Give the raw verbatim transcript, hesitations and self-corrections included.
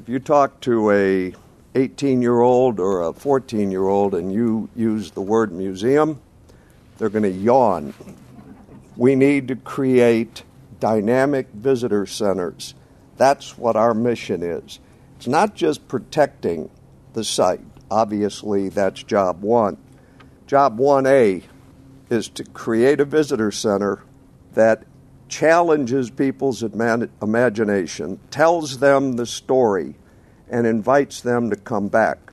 you talk to a eighteen-year-old or a fourteen-year-old and you use the word museum, they're going to yawn. We need to create dynamic visitor centers. That's what our mission is. It's not just protecting the site. Obviously, that's job one. Job one A is to create a visitor center that challenges people's imagination, tells them the story, and invites them to come back.